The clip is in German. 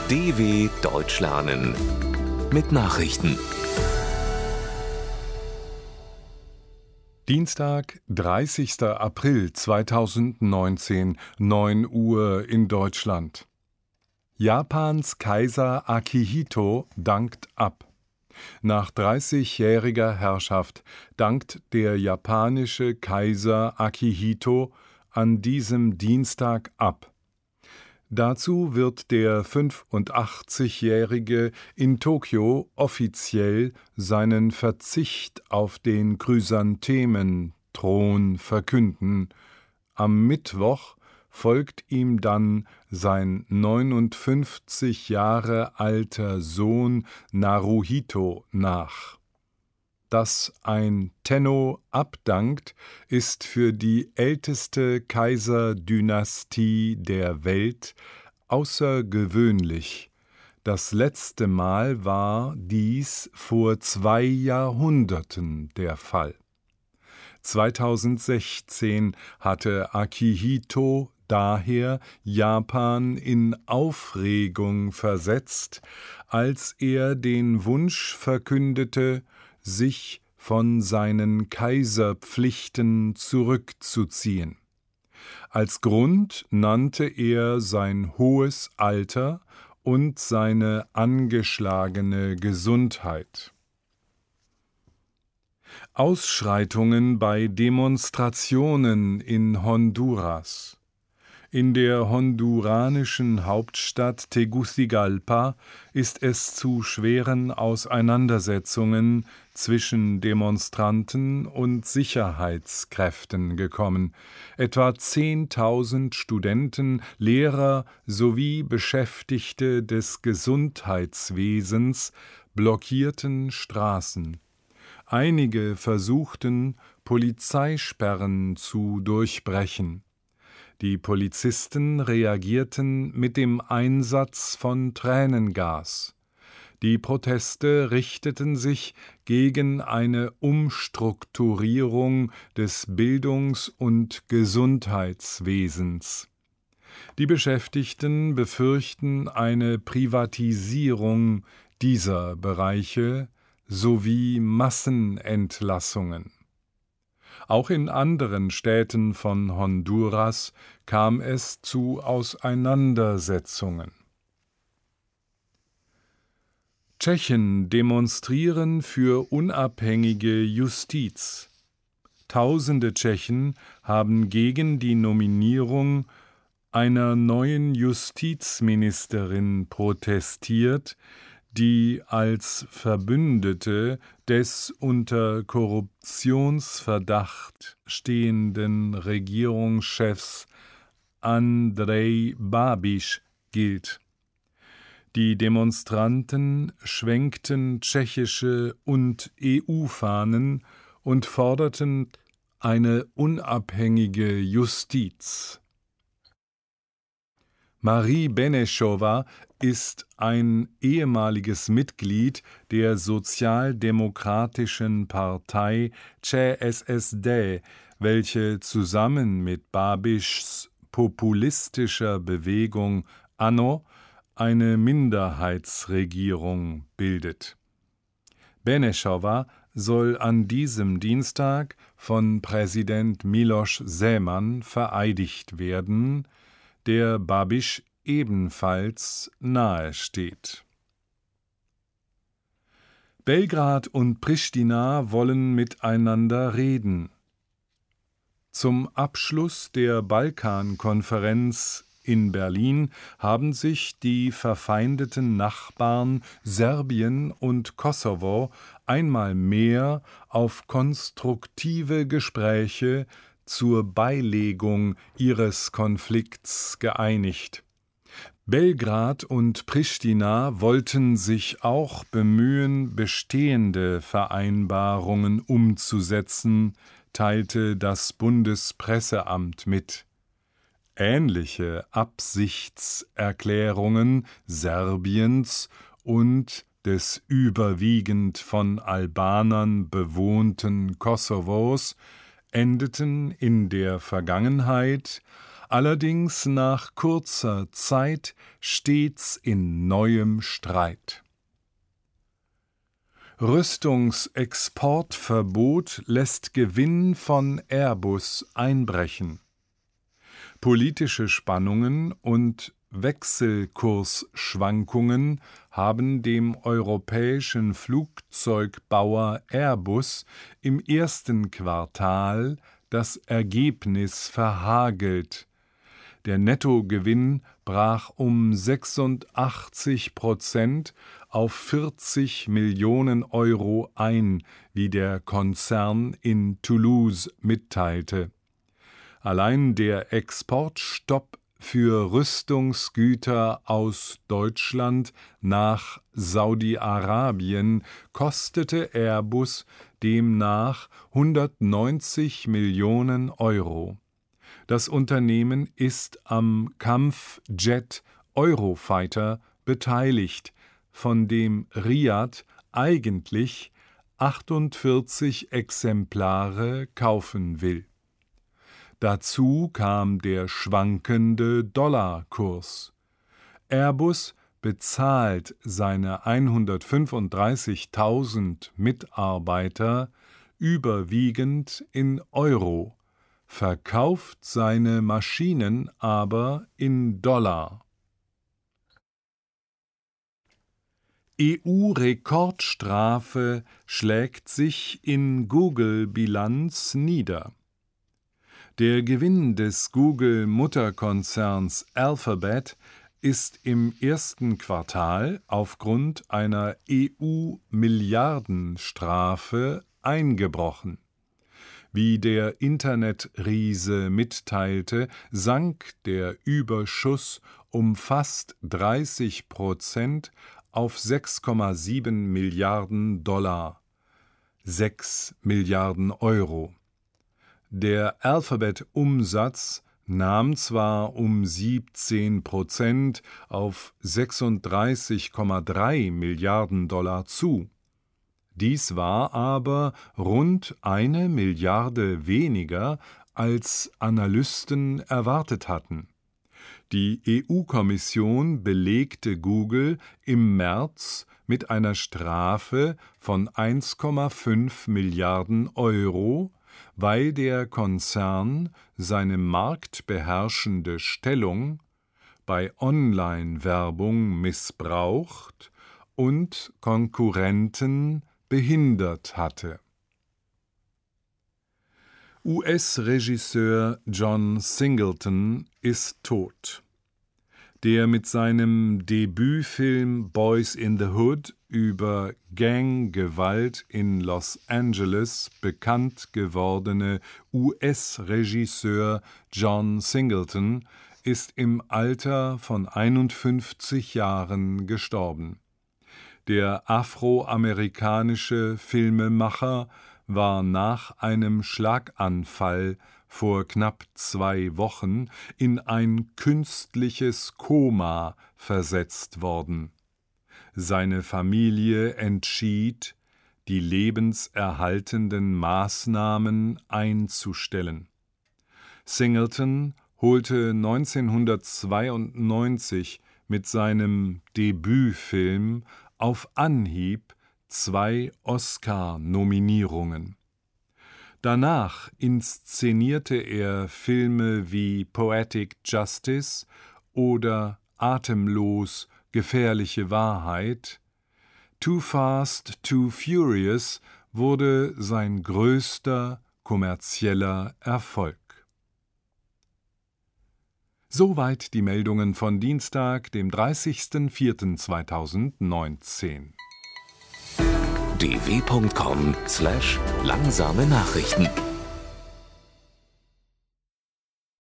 DW Deutsch lernen mit Nachrichten. Dienstag, 30. April 2019, 9 Uhr in Deutschland. Japans Kaiser Akihito dankt ab. Nach 30-jähriger Herrschaft dankt der japanische Kaiser Akihito an diesem Dienstag ab. Dazu wird der 85-Jährige in Tokio offiziell seinen Verzicht auf den Chrysanthementhron verkünden. Am Mittwoch folgt ihm dann sein 59 Jahre alter Sohn Naruhito nach. Dass ein Tenno abdankt, ist für die älteste Kaiserdynastie der Welt außergewöhnlich. Das letzte Mal war dies vor 2 Jahrhunderten der Fall. 2016 hatte Akihito daher Japan in Aufregung versetzt, als er den Wunsch verkündete, sich von seinen Kaiserpflichten zurückzuziehen. Als Grund nannte er sein hohes Alter und seine angeschlagene Gesundheit. Ausschreitungen bei Demonstrationen in Honduras. In der honduranischen Hauptstadt Tegucigalpa ist es zu schweren Auseinandersetzungen zwischen Demonstranten und Sicherheitskräften gekommen. Etwa 10.000 Studenten, Lehrer sowie Beschäftigte des Gesundheitswesens blockierten Straßen. Einige versuchten, Polizeisperren zu durchbrechen. Die Polizisten reagierten mit dem Einsatz von Tränengas. Die Proteste richteten sich gegen eine Umstrukturierung des Bildungs- und Gesundheitswesens. Die Beschäftigten befürchten eine Privatisierung dieser Bereiche sowie Massenentlassungen. Auch in anderen Städten von Honduras kam es zu Auseinandersetzungen. Tschechen demonstrieren für unabhängige Justiz. Tausende Tschechen haben gegen die Nominierung einer neuen Justizministerin protestiert, die als Verbündete des unter Korruptionsverdacht stehenden Regierungschefs Andrej Babiš gilt. Die Demonstranten schwenkten tschechische und EU-Fahnen und forderten eine unabhängige Justiz. Marie Benešová ist ein ehemaliges Mitglied der sozialdemokratischen Partei ČSSD, welche zusammen mit Babišs populistischer Bewegung ANO eine Minderheitsregierung bildet. Benešová soll an diesem Dienstag von Präsident Miloš Zeman vereidigt werden, der Babiš ebenfalls nahesteht. Belgrad und Pristina wollen miteinander reden. Zum Abschluss der Balkankonferenz in Berlin haben sich die verfeindeten Nachbarn Serbien und Kosovo einmal mehr auf konstruktive Gespräche zur Beilegung ihres Konflikts geeinigt. Belgrad und Pristina wollten sich auch bemühen, bestehende Vereinbarungen umzusetzen, teilte das Bundespresseamt mit. Ähnliche Absichtserklärungen Serbiens und des überwiegend von Albanern bewohnten Kosovos endeten in der Vergangenheit allerdings nach kurzer Zeit stets in neuem Streit. Rüstungsexportverbot lässt Gewinn von Airbus einbrechen. Politische Spannungen und Wechselkursschwankungen haben dem europäischen Flugzeugbauer Airbus im ersten Quartal das Ergebnis verhagelt. Der Nettogewinn brach um 86% auf 40 Millionen Euro ein, wie der Konzern in Toulouse mitteilte. Allein der Exportstopp für Rüstungsgüter aus Deutschland nach Saudi-Arabien kostete Airbus demnach 190 Millionen Euro. Das Unternehmen ist am Kampfjet Eurofighter beteiligt, von dem Riad eigentlich 48 Exemplare kaufen will. Dazu kam der schwankende Dollarkurs. Airbus bezahlt seine 135.000 Mitarbeiter überwiegend in Euro, verkauft seine Maschinen aber in Dollar. EU-Rekordstrafe schlägt sich in Google-Bilanz nieder. Der Gewinn des Google-Mutterkonzerns Alphabet ist im ersten Quartal aufgrund einer EU-Milliardenstrafe eingebrochen. Wie der Internetriese mitteilte, sank der Überschuss um fast 30% auf 6,7 Milliarden $, 6 Milliarden Euro. Der Alphabet-Umsatz nahm zwar um 17% auf 36,3 Milliarden $ zu. Dies war aber rund 1 Milliarde weniger, als Analysten erwartet hatten. Die EU-Kommission belegte Google im März mit einer Strafe von 1,5 Milliarden Euro, weil der Konzern seine marktbeherrschende Stellung bei Online-Werbung missbraucht und Konkurrenten behindert hatte. US-Regisseur John Singleton ist tot. Der mit seinem Debütfilm Boys in the Hood über Ganggewalt in Los Angeles bekannt gewordene US-Regisseur John Singleton ist im Alter von 51 Jahren gestorben. Der afroamerikanische Filmemacher war nach einem Schlaganfall vor knapp 2 Wochen in ein künstliches Koma versetzt worden. Seine Familie entschied, die lebenserhaltenden Maßnahmen einzustellen. Singleton holte 1992 mit seinem Debütfilm auf Anhieb 2 Oscar-Nominierungen. Danach inszenierte er Filme wie Poetic Justice oder Atemlos – Gefährliche Wahrheit. Too Fast, Too Furious wurde sein größter kommerzieller Erfolg. Soweit die Meldungen von Dienstag, dem 30.04.2019. dw.com/langsame Nachrichten